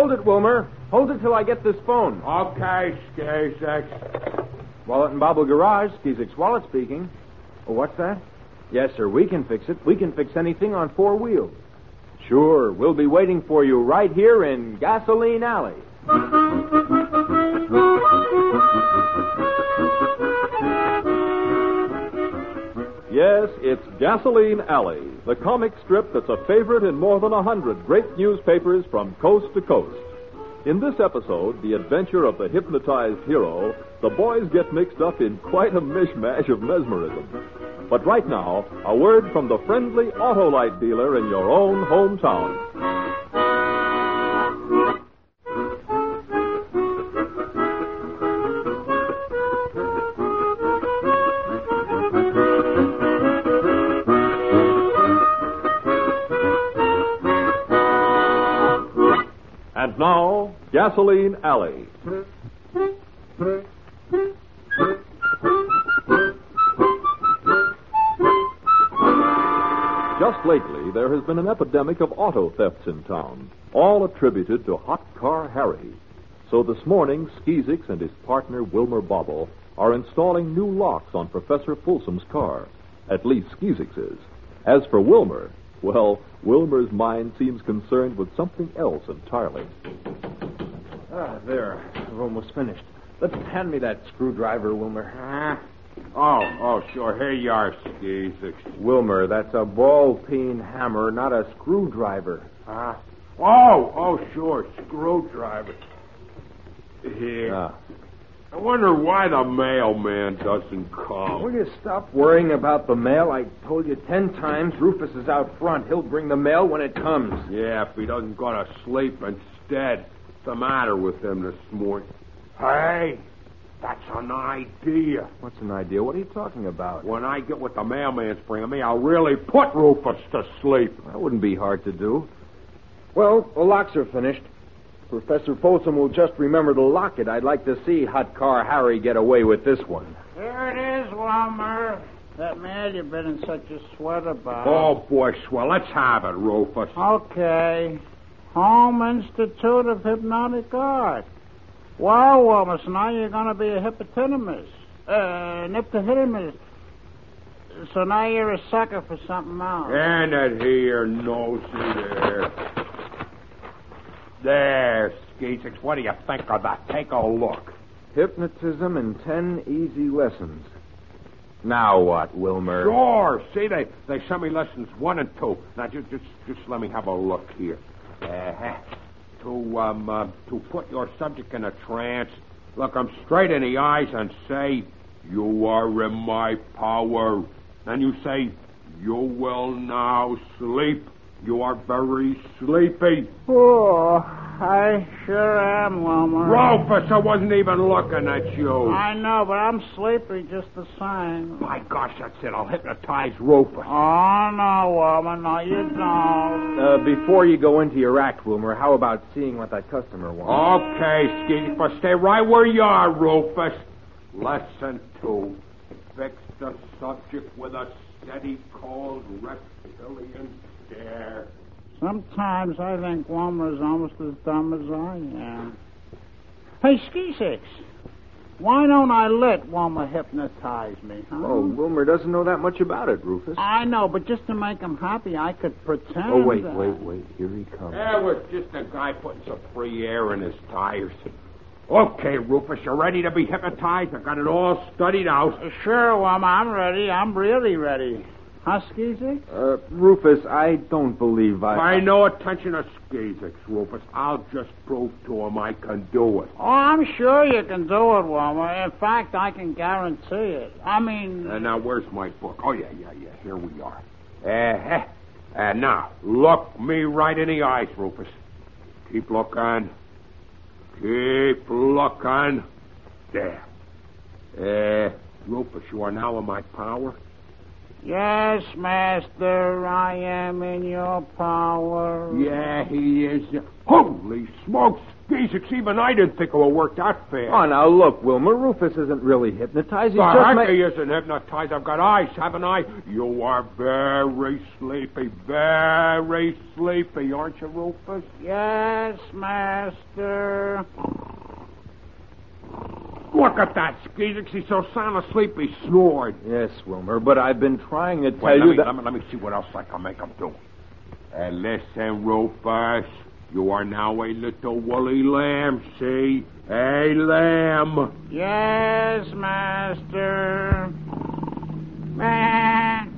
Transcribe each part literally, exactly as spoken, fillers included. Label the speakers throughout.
Speaker 1: hold it, Wilmer. Hold it till I get this phone.
Speaker 2: Okay, Skazix.
Speaker 1: Wallet and Bobble Garage, Skazix Wallet speaking. Oh, what's that? Yes, sir, we can fix it. We can fix anything on four wheels. Sure, we'll be waiting for you right here in Gasoline Alley.
Speaker 3: Yes, it's Gasoline Alley, the comic strip that's a favorite in more than a hundred great newspapers from coast to coast. In this episode, the adventure of the hypnotized hero, the boys get mixed up in quite a mishmash of mesmerism. But right now, a word from the friendly Autolite dealer in your own hometown. And now, Gasoline Alley. Just lately, there has been an epidemic of auto thefts in town, all attributed to Hot Car Harry. So this morning, Skazix and his partner, Wilmer Bobble, are installing new locks on Professor Folsom's car. At least Skazix is. As for Wilmer, well, Wilmer's mind seems concerned with something else entirely.
Speaker 1: Ah, there. We're almost finished. Let's hand me that screwdriver, Wilmer.
Speaker 2: Ah. Oh, oh, sure. Here you are, Skazix.
Speaker 1: Wilmer, that's a ball-peen hammer, not a screwdriver.
Speaker 2: Ah. Oh, oh, sure. Screwdriver. Here.
Speaker 1: Ah.
Speaker 2: I wonder why the mailman doesn't come.
Speaker 1: Will you stop worrying about the mail? I told you ten times Rufus is out front. He'll bring the mail when it comes.
Speaker 2: Yeah, if he doesn't go to sleep instead. What's the matter with him this morning? Hey, that's an idea.
Speaker 1: What's an idea? What are you talking about?
Speaker 2: When I get what the mailman's bringing me, I'll really put Rufus to sleep.
Speaker 1: That wouldn't be hard to do. Well, the locks are finished. Professor Folsom will just remember to lock it. I'd like to see Hot Car Harry get away with this one.
Speaker 4: Here it is, Wilmer. That mail you've been in such a sweat about.
Speaker 2: Oh, boy, swell. Let's have it, Rufus.
Speaker 4: Okay. Home Institute of Hypnotic Art. Well, Wilmer, so now you're going to be a hippopotamus. Uh, an hippopotamus. So now you're a sucker for something else.
Speaker 2: And it here, nosy there. There, Skazix. What do you think of that? Take a look.
Speaker 1: Hypnotism in ten easy lessons. Now what, Wilmer?
Speaker 2: Sure. See, they, they sent me lessons one and two. Now, just just, just let me have a look here. Uh-huh. To, um, uh, to put your subject in a trance, look him straight in the eyes and say, "You are in my power." Then you say, "You will now sleep. You are very sleepy."
Speaker 4: Oh, I sure am, Wilmer.
Speaker 2: Rufus, I wasn't even looking at you.
Speaker 4: I know, but I'm sleepy just the same.
Speaker 2: My gosh, that's it. I'll hypnotize Rufus.
Speaker 4: Oh, no, Wilmer. No, you don't.
Speaker 1: Uh, before you go into your act, Wilmer, how about seeing what that customer wants?
Speaker 2: Okay, Skazix, but stay right where you are, Rufus. Lesson two. Fix the subject with a steady, cold, reptilian stare.
Speaker 4: Sometimes I think Wilmer's almost as dumb as I am. Hey, Skazix, why don't I let Wilmer hypnotize me, huh?
Speaker 1: Oh, Wilmer doesn't know that much about it, Rufus.
Speaker 4: I know, but just to make him happy, I could pretend.
Speaker 1: Oh, wait,
Speaker 4: that...
Speaker 1: wait, wait. Here he comes.
Speaker 2: That was just a guy putting some free air in his tires. Okay, Rufus, you ready to be hypnotized? I got it all studied out.
Speaker 4: Sure, Wilmer, I'm ready. I'm really ready. Huh, Skazix?
Speaker 1: Uh, Rufus, I don't believe I...
Speaker 2: Pay no attention to Skazix, Rufus. I'll just prove to him I can do it.
Speaker 4: Oh, I'm sure you can do it, Wilmer. In fact, I can guarantee it. I mean...
Speaker 2: Uh, now, where's my book? Oh, yeah, yeah, yeah. Here we are. Uh-huh. And now, look me right in the eyes, Rufus. Keep looking. Keep looking. There. Uh, Rufus, you are now in my power.
Speaker 4: Yes, Master, I am in your power.
Speaker 2: Yeah, he is. Holy smokes! Skeezix, even I didn't think it would work that fast.
Speaker 1: Oh, now look, Wilmer. Rufus isn't really hypnotized. He's
Speaker 2: The
Speaker 1: just
Speaker 2: heck
Speaker 1: ma-
Speaker 2: he isn't hypnotized. I've got eyes, haven't I? You are very sleepy, very sleepy, aren't you, Rufus?
Speaker 4: Yes, master.
Speaker 2: Look at that, Skeezix. He's so sound asleep he snored.
Speaker 1: Yes, Wilmer, but I've been trying to tell
Speaker 2: Wait, let
Speaker 1: you
Speaker 2: me,
Speaker 1: that...
Speaker 2: let, me, let me see what else I can make him do. And listen, Rufus, you are now a little woolly lamb, see? A lamb.
Speaker 4: Yes, master. Man.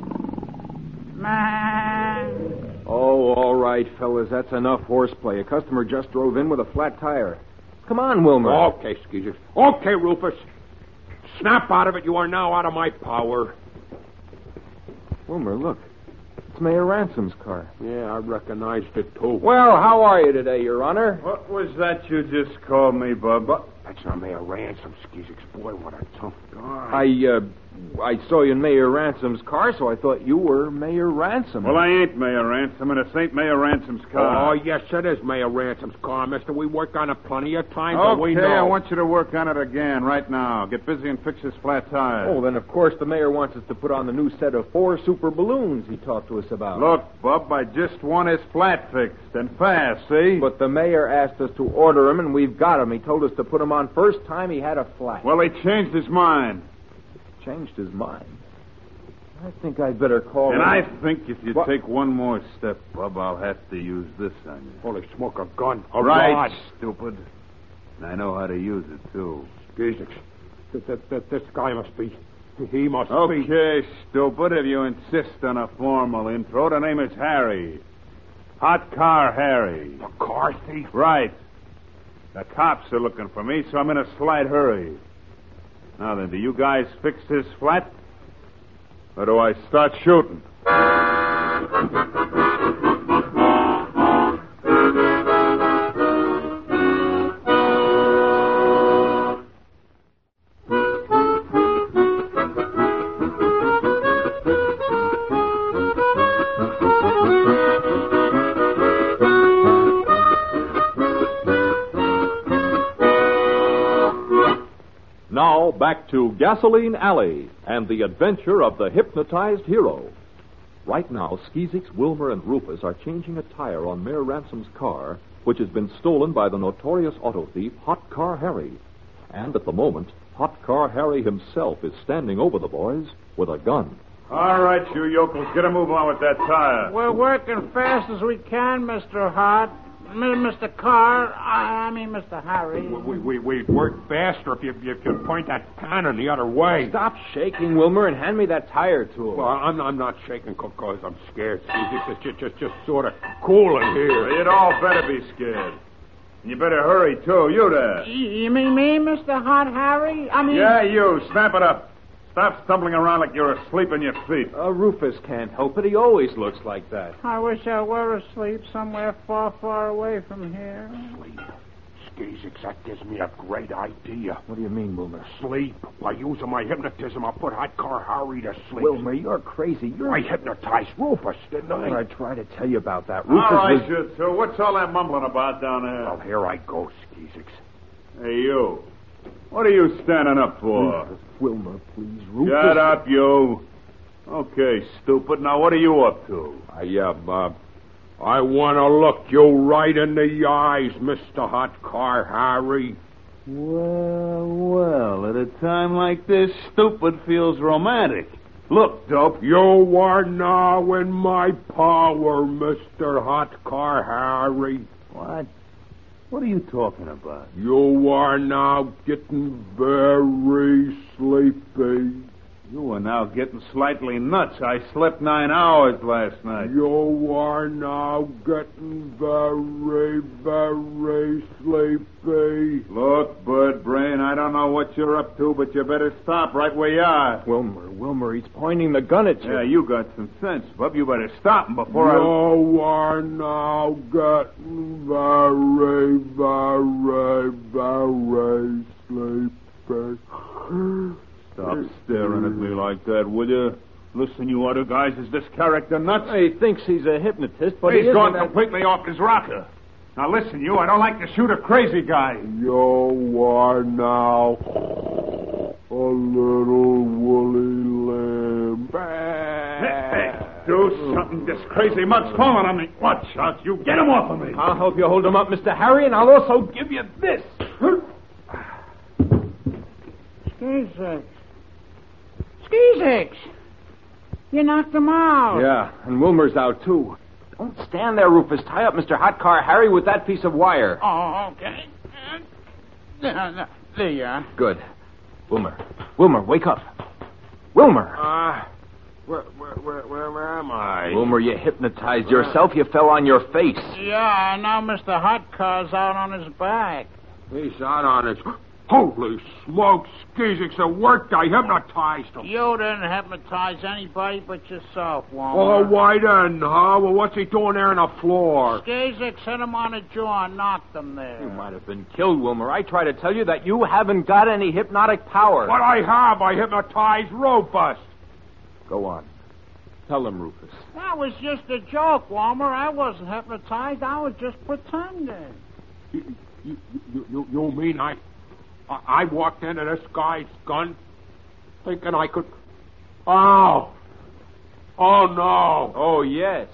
Speaker 4: Man.
Speaker 1: Oh, all right, fellas. That's enough horseplay. A customer just drove in with a flat tire. Come on, Wilmer.
Speaker 2: Okay, Skeezix. Okay, Rufus. Snap out of it. You are now out of my power.
Speaker 1: Wilmer, look. It's Mayor Ransom's car.
Speaker 2: Yeah, I recognized it, too.
Speaker 1: Well, how are you today, Your Honor?
Speaker 5: What was that you just called me, Bub?
Speaker 2: That's not Mayor Ransom, Skeezix. Boy, what a tough guy.
Speaker 1: I, uh, I saw you in Mayor Ransom's car, so I thought you were Mayor Ransom.
Speaker 5: Well, I ain't Mayor Ransom, and it ain't Mayor Ransom's car.
Speaker 2: Oh, yes, it is Mayor Ransom's car, mister. We worked on it plenty of times, and we
Speaker 5: Okay,
Speaker 2: know.
Speaker 5: I want you to work on it again right now. Get busy and fix this flat tire.
Speaker 1: Oh, then, of course, the mayor wants us to put on the new set of four super balloons he talked to us about.
Speaker 5: Look, Bub, I just want his flat fixed, and fast, see?
Speaker 1: But the mayor asked us to order them, and we've got them. He told us to put them on first time he had a flat.
Speaker 5: Well, he changed his mind.
Speaker 1: Changed his mind. I think I'd better call
Speaker 5: And
Speaker 1: him.
Speaker 5: I think if you
Speaker 1: What?
Speaker 5: take one more step, Bub, I'll have to use this on you.
Speaker 2: Holy smoke, a gun. A
Speaker 5: right,
Speaker 2: rod.
Speaker 5: stupid. And I know how to use it, too.
Speaker 2: Skeezix. Th- th- th- This guy must be... He must be...
Speaker 5: Okay, stupid, if you insist on a formal intro, the name is Harry. Hot Car Harry.
Speaker 2: The car thief?
Speaker 5: Right. The cops are looking for me, so I'm in a slight hurry. Now then, do you guys fix this flat? Or do I start shooting?
Speaker 3: Now, back to Gasoline Alley and the adventure of the hypnotized hero. Right now, Skeezix, Wilmer, and Rufus are changing a tire on Mayor Ransom's car, which has been stolen by the notorious auto thief, Hot Car Harry. And at the moment, Hot Car Harry himself is standing over the boys with a gun.
Speaker 5: All right, you yokels, get a move on with that tire.
Speaker 4: We're working fast as we can, Mister Hart. M- Mister Carr, I I mean Mister Harry.
Speaker 2: We, we, we'd work faster if you, if you could point that cannon the other way.
Speaker 1: Stop shaking, Wilmer, and hand me that tire tool.
Speaker 2: Well, I'm, I'm not shaking because I'm scared, Skeezix. It's just, just, just sort of cool in here.
Speaker 5: You'd all better be scared. And you better hurry, too. You there.
Speaker 4: Y- You mean me, Mister Hart Harry? I mean...
Speaker 5: Yeah, you. Snap it up. Stop stumbling around like you're asleep in your seat.
Speaker 1: Uh, Rufus can't help it. He always looks like that.
Speaker 4: I wish I were asleep somewhere far, far away from here.
Speaker 2: Sleep. Skeezix, that gives me a great idea.
Speaker 1: What do you mean, Wilmer?
Speaker 2: Sleep. By using my hypnotism, I'll put Hot Car Harry to sleep.
Speaker 1: Wilmer, you're crazy. You're...
Speaker 2: I hypnotized Rufus, didn't I?
Speaker 1: I tried to tell you about that.
Speaker 5: All
Speaker 1: Rufus
Speaker 5: right,
Speaker 1: was...
Speaker 5: you two. What's all that mumbling about down
Speaker 2: Well,
Speaker 5: there?
Speaker 2: here I go, Skeezix.
Speaker 5: Hey, you. What are you standing up for?
Speaker 1: Rufus, Wilmer, please. Rufus...
Speaker 5: Shut up, you. Okay, stupid. Now, what are you up to?
Speaker 2: I, uh, uh, I want to look you right in the eyes, Mister Hot Car Harry.
Speaker 5: Well, well, at a time like this, stupid feels romantic. Look, dope.
Speaker 2: You are now in my power, Mister Hot Car Harry.
Speaker 5: What? What are you talking about?
Speaker 2: You are now getting very sleepy.
Speaker 5: You are now getting slightly nuts. I slept nine hours last night.
Speaker 2: You are now getting very, very sleepy.
Speaker 5: Look, Bird Brain, I don't know what you're up to, but you better stop right where you are.
Speaker 1: Wilmer, Wilmer, he's pointing the gun at you.
Speaker 5: Yeah, you got some sense, bub. You better stop him before I...
Speaker 2: You are now getting very, very, very sleepy.
Speaker 5: Stop staring at me like that, will you? Listen, you other guys, is this character nuts?
Speaker 1: He thinks he's a hypnotist, but
Speaker 5: He's
Speaker 1: he isn't.
Speaker 5: gone
Speaker 1: a-
Speaker 5: completely off his rocker. Now listen, you, I don't like to shoot a crazy guy.
Speaker 2: You are now a little woolly lamb.
Speaker 5: Hey, do something. This crazy mug's falling on me. Watch out. You get him off of me.
Speaker 1: I'll help you hold him up, Mister Harry, and I'll also give you this.
Speaker 4: Skeezix. Skeezix! You knocked him out.
Speaker 1: Yeah, and Wilmer's out, too. Don't stand there, Rufus. Tie up Mister Hot Car Harry with that piece of wire.
Speaker 4: Oh, okay. Uh, there, there you are.
Speaker 1: Good. Wilmer. Wilmer, wake up. Wilmer.
Speaker 2: Uh, where, where, where, where, where am I?
Speaker 1: Wilmer, you hypnotized yourself. You fell on your face.
Speaker 4: Yeah, now Mister Hot Car's out on his back.
Speaker 2: He's out on his... Holy smokes, Skeezix, it worked. I hypnotized him.
Speaker 4: You didn't hypnotize anybody but yourself, Wilmer.
Speaker 2: Oh, why then, huh? Well, what's he doing there on the floor?
Speaker 4: Skeezix hit him on the jaw and knocked him there.
Speaker 1: You might have been killed, Wilmer. I try to tell you that you haven't got any hypnotic power.
Speaker 2: What I have, I hypnotized Rufus.
Speaker 1: Go on. Tell him, Rufus.
Speaker 4: That was just a joke, Wilmer. I wasn't hypnotized. I was just pretending.
Speaker 2: You, you, you, you, you mean I... I walked into this guy's gun thinking I could... Oh! Oh, no!
Speaker 1: Oh, yes.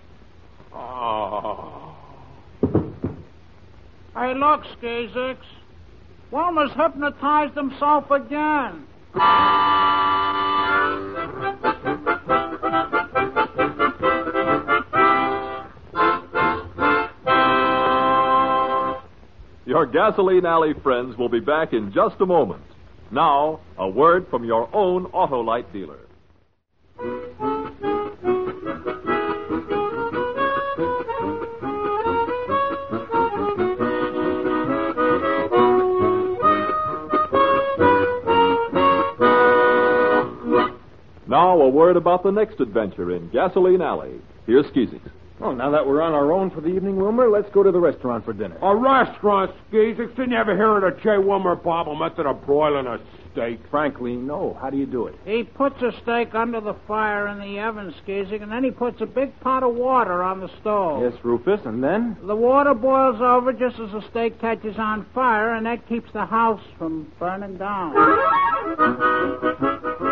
Speaker 2: Oh.
Speaker 4: Hey, look, Skeezix. Wilmer's hypnotized himself again.
Speaker 3: Your Gasoline Alley friends will be back in just a moment. Now, a word from your own Autolite dealer. Now, a word about the next adventure in Gasoline Alley. Here's Skeezix.
Speaker 1: Well, now that we're on our own for the evening, Wilmer, let's go to the restaurant for dinner.
Speaker 2: A restaurant, Skeezix? Didn't you ever hear of the J. Wilmer Bobble method of broiling a steak?
Speaker 1: Frankly, no. How do you do it?
Speaker 4: He puts a steak under the fire in the oven, Skeezix, and then he puts a big pot of water on the stove.
Speaker 1: Yes, Rufus, and then?
Speaker 4: The water boils over just as the steak catches on fire, and that keeps the house from burning down.